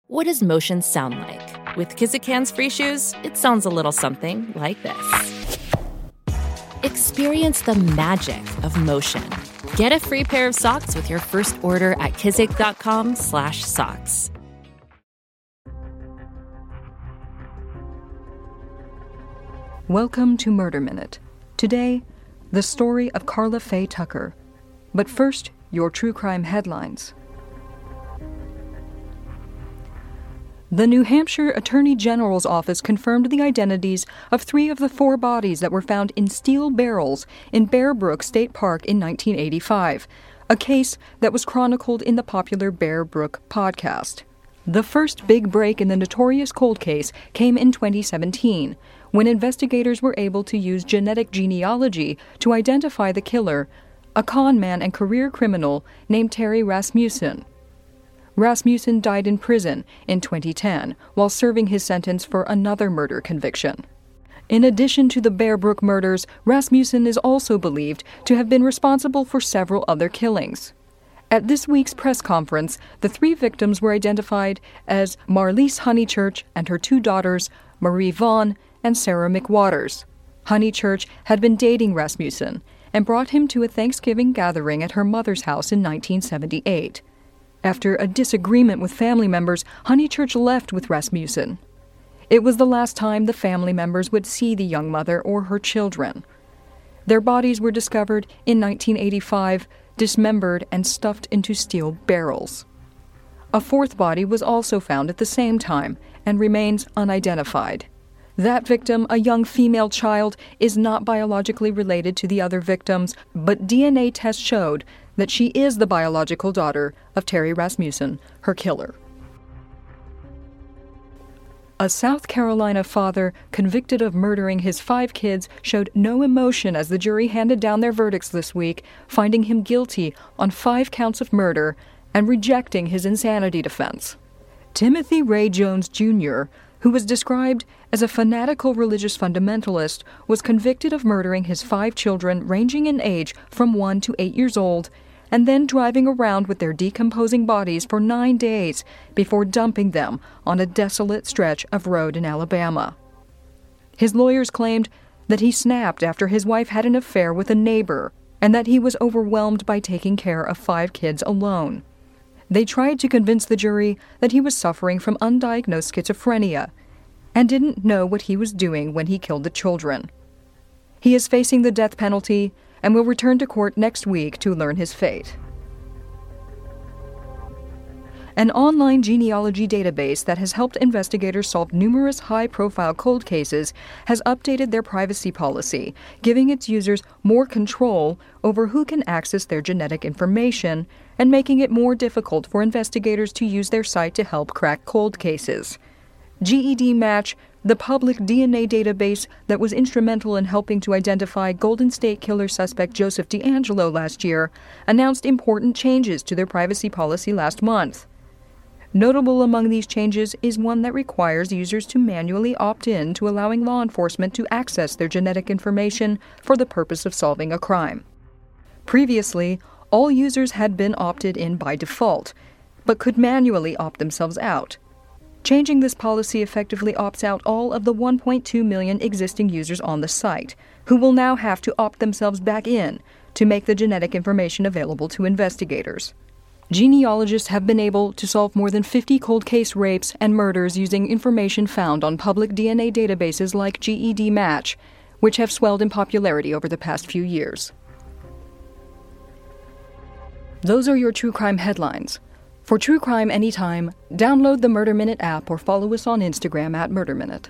What does motion sound like? With Kizikans free shoes, it sounds a little something like this. Experience the magic of motion. Get a free pair of socks with your first order at kizik.com/socks. Welcome to Murder Minute. Today, the story of Karla Faye Tucker. But first, your true crime headlines. The New Hampshire Attorney General's office confirmed the identities of 3 of the 4 bodies that were found in steel barrels in Bear Brook State Park in 1985, a case that was chronicled in the popular Bear Brook podcast. The first big break in the notorious cold case came in 2017, when investigators were able to use genetic genealogy to identify the killer, a con man and career criminal named Terry Rasmussen. Rasmussen died in prison in 2010 while serving his sentence for another murder conviction. In addition to the Bear Brook murders, Rasmussen is also believed to have been responsible for several other killings. At this week's press conference, the 3 victims were identified as Marlise Honeychurch and her 2 daughters, Marie Vaughn and Sarah McWaters. Honeychurch had been dating Rasmussen and brought him to a Thanksgiving gathering at her mother's house in 1978. After a disagreement with family members, Honeychurch left with Rasmussen. It was the last time the family members would see the young mother or her children. Their bodies were discovered in 1985, dismembered and stuffed into steel barrels. A 4th body was also found at the same time and remains unidentified. That victim, a young female child, is not biologically related to the other victims, but DNA tests showed that she is the biological daughter of Terry Rasmussen, her killer. A South Carolina father convicted of murdering his 5 kids showed no emotion as the jury handed down their verdicts this week, finding him guilty on 5 counts of murder and rejecting his insanity defense. Timothy Ray Jones Jr., who was described as a fanatical religious fundamentalist, was convicted of murdering his 5 children ranging in age from 1 to 8 years old, and then driving around with their decomposing bodies for 9 days before dumping them on a desolate stretch of road in Alabama. His lawyers claimed that he snapped after his wife had an affair with a neighbor and that he was overwhelmed by taking care of 5 kids alone. They tried to convince the jury that he was suffering from undiagnosed schizophrenia and didn't know what he was doing when he killed the children. He is facing the death penalty and will return to court next week to learn his fate. An online genealogy database that has helped investigators solve numerous high-profile cold cases has updated their privacy policy, giving its users more control over who can access their genetic information and making it more difficult for investigators to use their site to help crack cold cases. GED Match, the public DNA database that was instrumental in helping to identify Golden State Killer suspect Joseph DeAngelo last year, announced important changes to their privacy policy last month. Notable among these changes is one that requires users to manually opt in to allowing law enforcement to access their genetic information for the purpose of solving a crime. Previously, all users had been opted in by default, but could manually opt themselves out. Changing this policy effectively opts out all of the 1.2 million existing users on the site, who will now have to opt themselves back in to make the genetic information available to investigators. Genealogists have been able to solve more than 50 cold case rapes and murders using information found on public DNA databases like GED Match, which have swelled in popularity over the past few years. Those are your true crime headlines. For true crime anytime, download the Murder Minute app or follow us on Instagram at Murder Minute.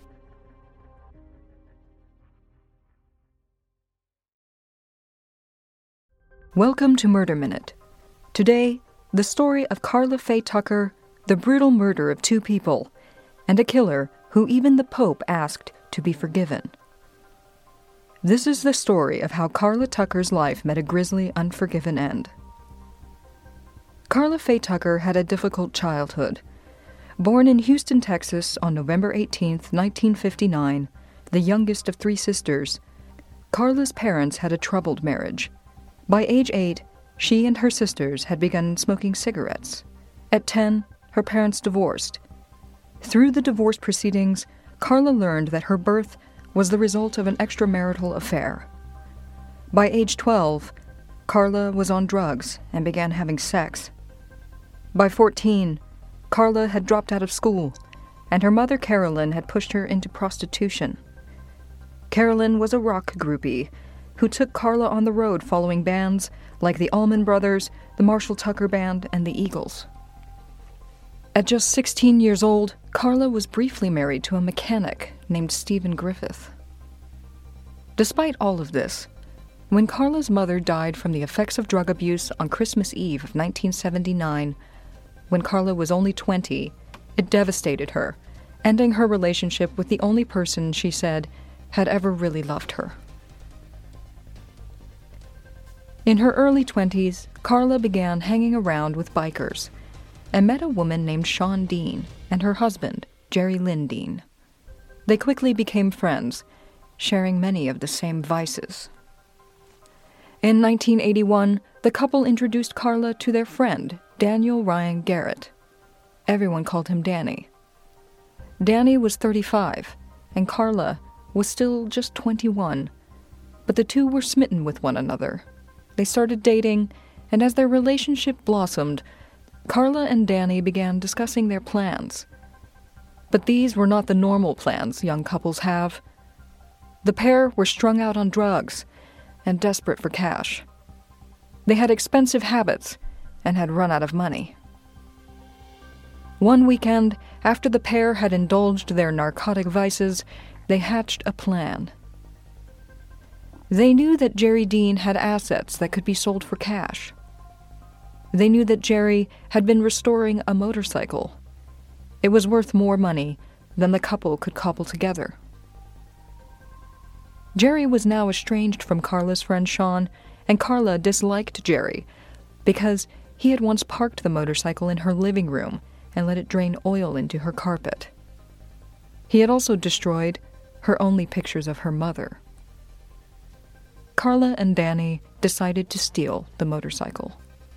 Welcome to Murder Minute. Today, the story of Karla Faye Tucker, the brutal murder of 2 people, and a killer who even the Pope asked to be forgiven. This is the story of how Karla Tucker's life met a grisly, unforgiven end. Karla Faye Tucker had a difficult childhood. Born in Houston, Texas on November 18, 1959, the youngest of 3 sisters, Karla's parents had a troubled marriage. By age 8, she and her sisters had begun smoking cigarettes. At 10, her parents divorced. Through the divorce proceedings, Carla learned that her birth was the result of an extramarital affair. By age 12, Carla was on drugs and began having sex. By 14, Carla had dropped out of school, and her mother Carolyn had pushed her into prostitution. Carolyn was a rock groupie who took Carla on the road following bands like the Allman Brothers, the Marshall Tucker Band, and the Eagles. At just 16 years old, Carla was briefly married to a mechanic named Stephen Griffith. Despite all of this, when Carla's mother died from the effects of drug abuse on Christmas Eve of 1979, when Carla was only 20, it devastated her, ending her relationship with the only person she said had ever really loved her. In her early 20s, Carla began hanging around with bikers and met a woman named Shawn Dean and her husband, Jerry Lynn Dean. They quickly became friends, sharing many of the same vices. In 1981, the couple introduced Carla to their friend, Daniel Ryan Garrett. Everyone called him Danny. Danny was 35, and Carla was still just 21, but the two were smitten with one another. They started dating, and as their relationship blossomed, Carla and Danny began discussing their plans. But these were not the normal plans young couples have. The pair were strung out on drugs and desperate for cash. They had expensive habits and had run out of money. One weekend, after the pair had indulged their narcotic vices, they hatched a plan. They knew that Jerry Dean had assets that could be sold for cash. They knew that Jerry had been restoring a motorcycle. It was worth more money than the couple could cobble together. Jerry was now estranged from Carla's friend Shawn, and Carla disliked Jerry because he had once parked the motorcycle in her living room and let it drain oil into her carpet. He had also destroyed her only pictures of her mother. Carla and Danny decided to steal the motorcycle.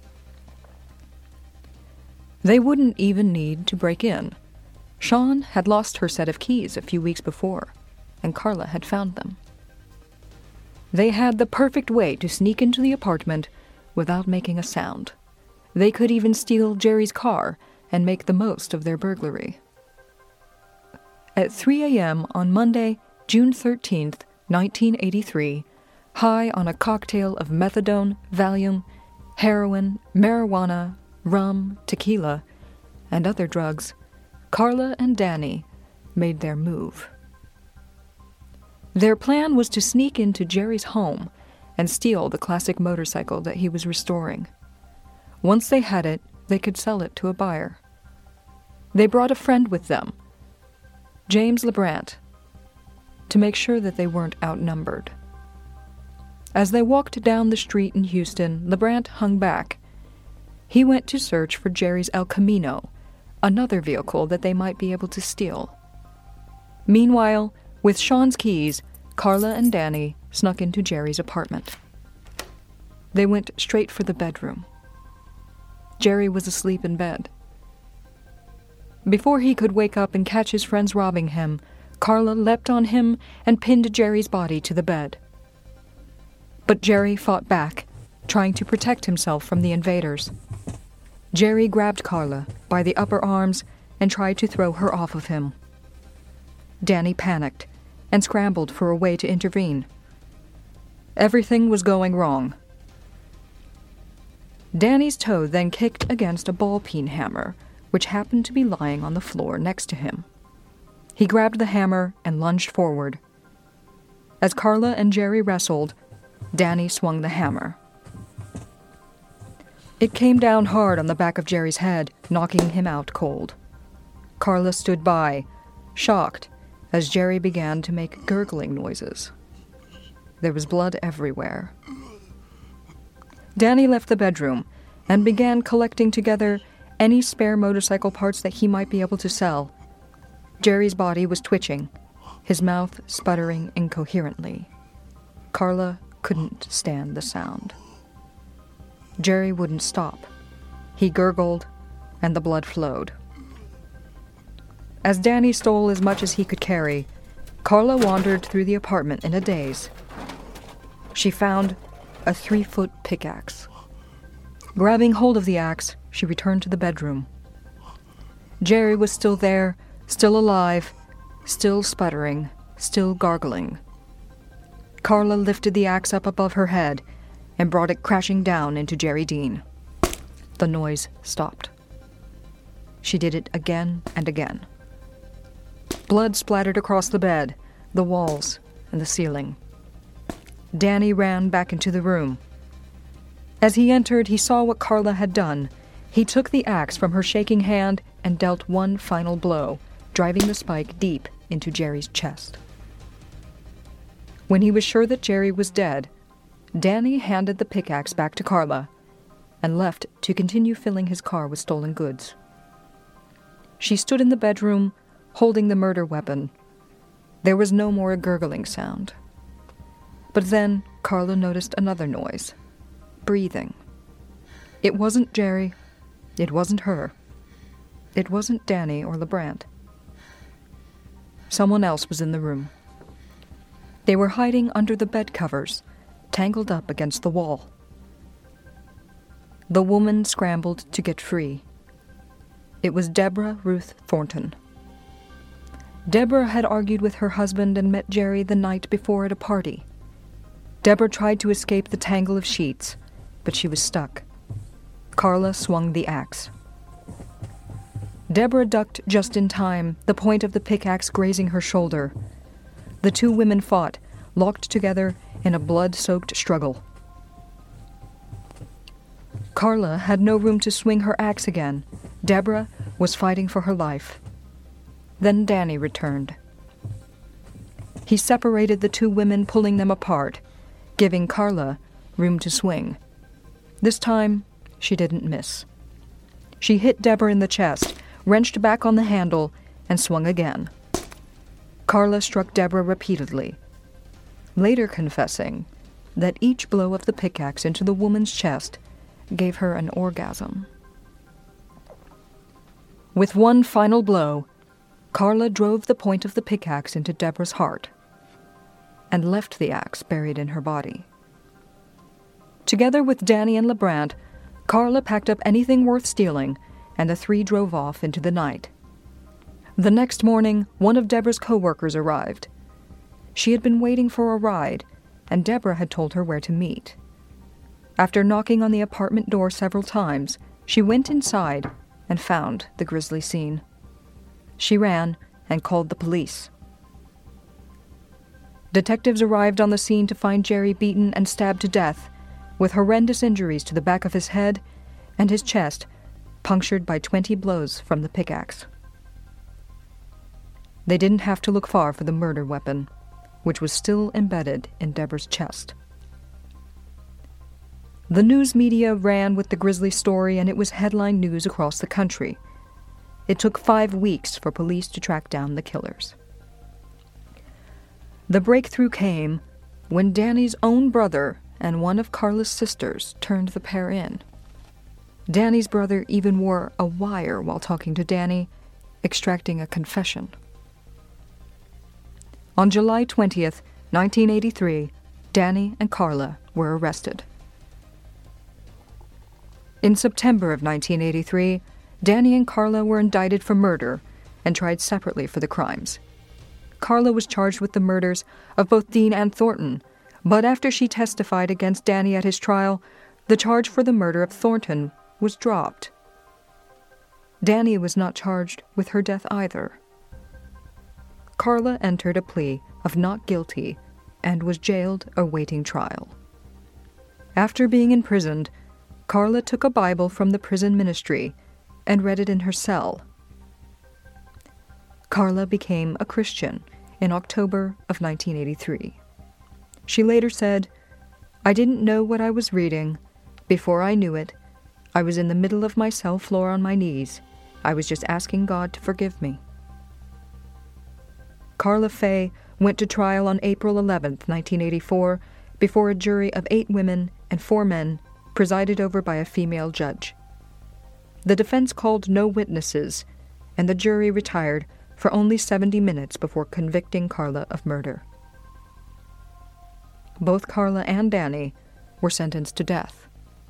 They wouldn't even need to break in. Shawn had lost her set of keys a few weeks before, and Carla had found them. They had the perfect way to sneak into the apartment without making a sound. They could even steal Jerry's car and make the most of their burglary. At 3 a.m. on Monday, June 13th, 1983, high on a cocktail of methadone, Valium, heroin, marijuana, rum, tequila, and other drugs, Carla and Danny made their move. Their plan was to sneak into Jerry's home and steal the classic motorcycle that he was restoring. Once they had it, they could sell it to a buyer. They brought a friend with them, James LeBrant, to make sure that they weren't outnumbered. As they walked down the street in Houston, LeBrant hung back. He went to search for Jerry's El Camino, another vehicle that they might be able to steal. Meanwhile, with Shawn's keys, Carla and Danny snuck into Jerry's apartment. They went straight for the bedroom. Jerry was asleep in bed. Before he could wake up and catch his friends robbing him, Carla leapt on him and pinned Jerry's body to the bed. But Jerry fought back, trying to protect himself from the invaders. Jerry grabbed Carla by the upper arms and tried to throw her off of him. Danny panicked and scrambled for a way to intervene. Everything was going wrong. Danny's toe then kicked against a ball-peen hammer, which happened to be lying on the floor next to him. He grabbed the hammer and lunged forward. As Carla and Jerry wrestled, Danny swung the hammer. It came down hard on the back of Jerry's head, knocking him out cold. Carla stood by, shocked, as Jerry began to make gurgling noises. There was blood everywhere. Danny left the bedroom and began collecting together any spare motorcycle parts that he might be able to sell. Jerry's body was twitching, his mouth sputtering incoherently. Carla couldn't stand the sound. Jerry wouldn't stop. He gurgled, and the blood flowed. As Danny stole as much as he could carry, Carla wandered through the apartment in a daze. She found a 3-foot pickaxe. Grabbing hold of the axe, she returned to the bedroom. Jerry was still there, still alive, still sputtering, still gargling. Carla lifted the axe up above her head and brought it crashing down into Jerry Dean. The noise stopped. She did it again and again. Blood splattered across the bed, the walls, and the ceiling. Danny ran back into the room. As he entered, he saw what Carla had done. He took the axe from her shaking hand and dealt one final blow, driving the spike deep into Jerry's chest. When he was sure that Jerry was dead, Danny handed the pickaxe back to Carla and left to continue filling his car with stolen goods. She stood in the bedroom, holding the murder weapon. There was no more gurgling sound. But then Carla noticed another noise. Breathing. It wasn't Jerry. It wasn't her. It wasn't Danny or LeBrant. Someone else was in the room. They were hiding under the bed covers, tangled up against the wall. The woman scrambled to get free. It was Deborah Ruth Thornton. Deborah had argued with her husband and met Jerry the night before at a party. Deborah tried to escape the tangle of sheets, but she was stuck. Carla swung the axe. Deborah ducked just in time, the point of the pickaxe grazing her shoulder. The two women fought, locked together in a blood-soaked struggle. Carla had no room to swing her axe again. Deborah was fighting for her life. Then Danny returned. He separated the two women, pulling them apart, giving Carla room to swing. This time, she didn't miss. She hit Deborah in the chest, wrenched back on the handle, and swung again. Carla struck Deborah repeatedly, later confessing that each blow of the pickaxe into the woman's chest gave her an orgasm. With one final blow, Carla drove the point of the pickaxe into Deborah's heart and left the axe buried in her body. Together with Danny and LeBrant, Carla packed up anything worth stealing, and the three drove off into the night. The next morning, one of Deborah's co-workers arrived. She had been waiting for a ride, and Deborah had told her where to meet. After knocking on the apartment door several times, she went inside and found the grisly scene. She ran and called the police. Detectives arrived on the scene to find Jerry beaten and stabbed to death, with horrendous injuries to the back of his head and his chest punctured by 20 blows from the pickaxe. They didn't have to look far for the murder weapon, which was still embedded in Deborah's chest. The news media ran with the grisly story, and it was headline news across the country. It took 5 weeks for police to track down the killers. The breakthrough came when Danny's own brother and one of Carla's sisters turned the pair in. Danny's brother even wore a wire while talking to Danny, extracting a confession. On July 20th, 1983, Danny and Carla were arrested. In September of 1983, Danny and Carla were indicted for murder and tried separately for the crimes. Carla was charged with the murders of both Dean and Thornton, but after she testified against Danny at his trial, the charge for the murder of Thornton was dropped. Danny was not charged with her death either. Carla entered a plea of not guilty and was jailed awaiting trial. After being imprisoned, Carla took a Bible from the prison ministry and read it in her cell. Carla became a Christian in October of 1983. She later said, "I didn't know what I was reading. Before I knew it, I was in the middle of my cell floor on my knees. I was just asking God to forgive me." Carla Faye went to trial on April 11th, 1984, before a jury of 8 women and 4 men, presided over by a female judge. The defense called no witnesses, and the jury retired for only 70 minutes before convicting Karla of murder. Both Karla and Danny were sentenced to death.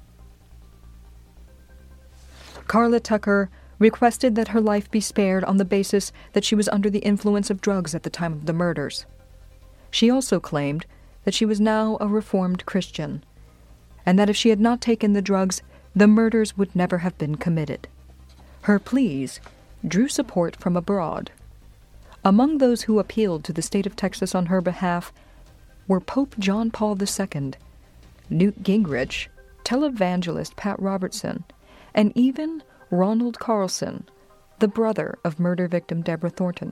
Karla Tucker requested that her life be spared on the basis that she was under the influence of drugs at the time of the murders. She also claimed that she was now a reformed Christian, and that if she had not taken the drugs, the murders would never have been committed. Her pleas drew support from abroad. Among those who appealed to the state of Texas on her behalf were Pope John Paul II, Newt Gingrich, televangelist Pat Robertson, and even Ronald Carlson, the brother of murder victim Deborah Thornton.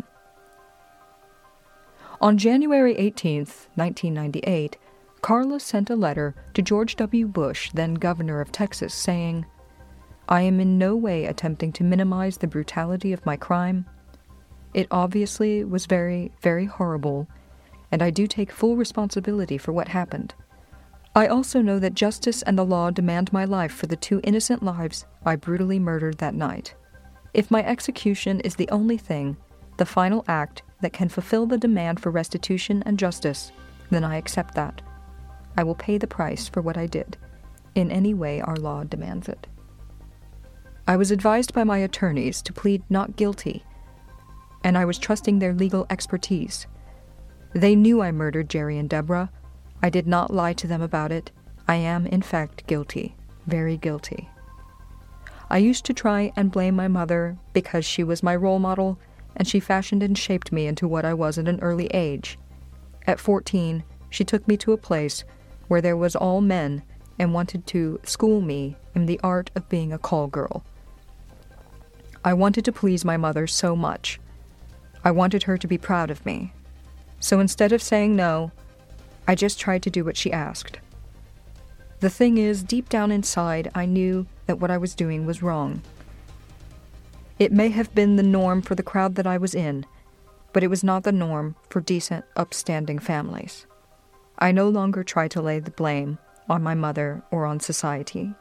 On January 18, 1998, Karla sent a letter to George W. Bush, then governor of Texas, saying, "I am in no way attempting to minimize the brutality of my crime. It obviously was very, very horrible, and I do take full responsibility for what happened. I also know that justice and the law demand my life for the 2 innocent lives I brutally murdered that night. If my execution is the only thing, the final act that can fulfill the demand for restitution and justice, then I accept that. I will pay the price for what I did, in any way our law demands it." I was advised by my attorneys to plead not guilty, and I was trusting their legal expertise. They knew I murdered Jerry and Deborah. I did not lie to them about it. I am, in fact, guilty, very guilty. I used to try and blame my mother because she was my role model, and she fashioned and shaped me into what I was at an early age. At 14, she took me to a place where there was all men and wanted to school me in the art of being a call girl. I wanted to please my mother so much. I wanted her to be proud of me. So instead of saying no, I just tried to do what she asked. The thing is, deep down inside, I knew that what I was doing was wrong. It may have been the norm for the crowd that I was in, but it was not the norm for decent, upstanding families. I no longer try to lay the blame on my mother or on society.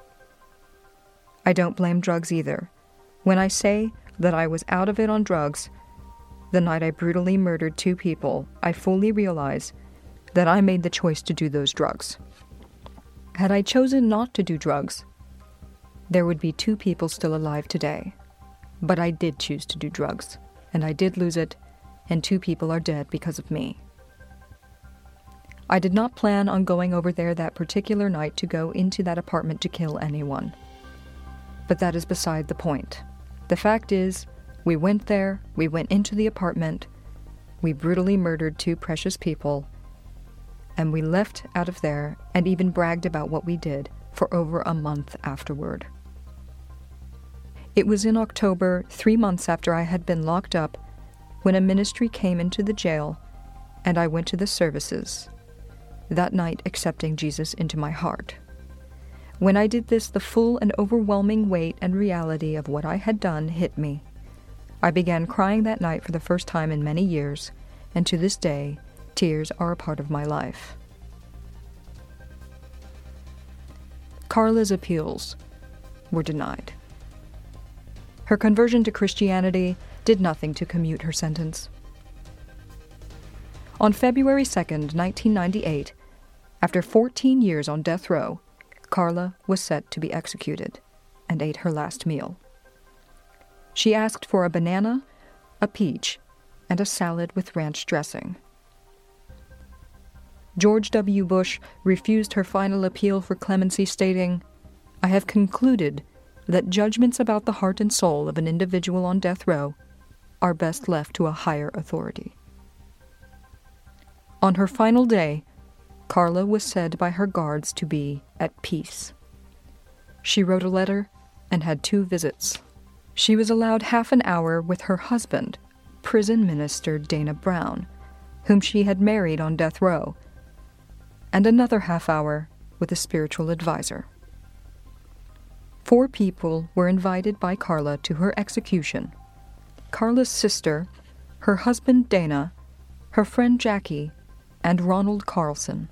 I don't blame drugs either. When I say that I was out of it on drugs, the night I brutally murdered 2 people, I fully realize that I made the choice to do those drugs. Had I chosen not to do drugs, there would be 2 people still alive today. But I did choose to do drugs, and I did lose it, and 2 people are dead because of me. I did not plan on going over there that particular night to go into that apartment to kill anyone. But that is beside the point. The fact is, we went there, we went into the apartment, we brutally murdered 2 precious people, and we left out of there and even bragged about what we did for over a month afterward. It was in October, 3 months after I had been locked up, when a ministry came into the jail, and I went to the services, that night accepting Jesus into my heart. When I did this, the full and overwhelming weight and reality of what I had done hit me. I began crying that night for the first time in many years, and to this day, tears are a part of my life. Karla's appeals were denied. Her conversion to Christianity did nothing to commute her sentence. On February 2nd, 1998, after 14 years on death row, Karla was set to be executed and ate her last meal. She asked for a banana, a peach, and a salad with ranch dressing. George W. Bush refused her final appeal for clemency, stating, "I have concluded that judgments about the heart and soul of an individual on death row are best left to a higher authority." On her final day, Karla was said by her guards to be at peace. She wrote a letter and had 2 visits. She was allowed half an hour with her husband, prison minister Dana Brown, whom she had married on death row, and another half hour with a spiritual advisor. 4 people were invited by Karla to her execution: Karla's sister, her husband Dana, her friend Jackie, and Ronald Carlson.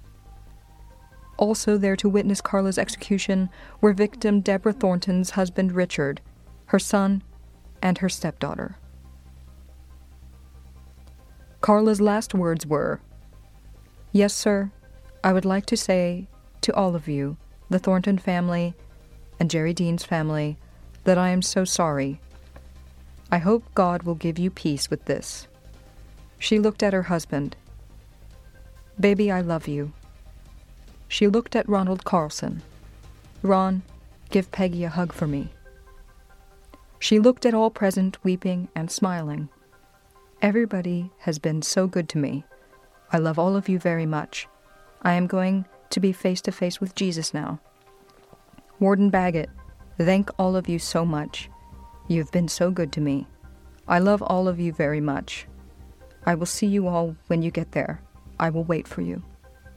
Also there to witness Karla's execution were victim Deborah Thornton's husband Richard, her son, and her stepdaughter. Carla's last words were, "Yes, sir, I would like to say to all of you, the Thornton family and Jerry Dean's family, that I am so sorry. I hope God will give you peace with this." She looked at her husband. "Baby, I love you." She looked at Ronald Carlson. "Ron, give Peggy a hug for me." She looked at all present, weeping and smiling. "Everybody has been so good to me. I love all of you very much. I am going to be face to face with Jesus now. Warden Baggett, thank all of you so much. You have been so good to me. I love all of you very much. I will see you all when you get there. I will wait for you."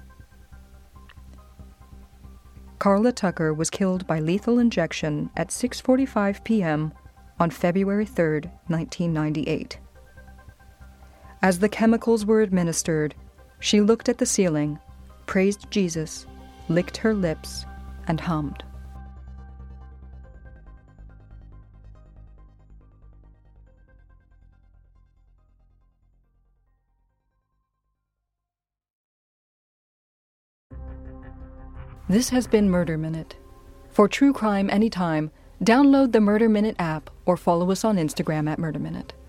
Carla Tucker was killed by lethal injection at 6:45 p.m. on February 3, 1998. As the chemicals were administered, she looked at the ceiling, praised Jesus, licked her lips, and hummed. This has been Murder Minute. For true crime anytime, download the Murder Minute app or follow us on Instagram at Murder Minute.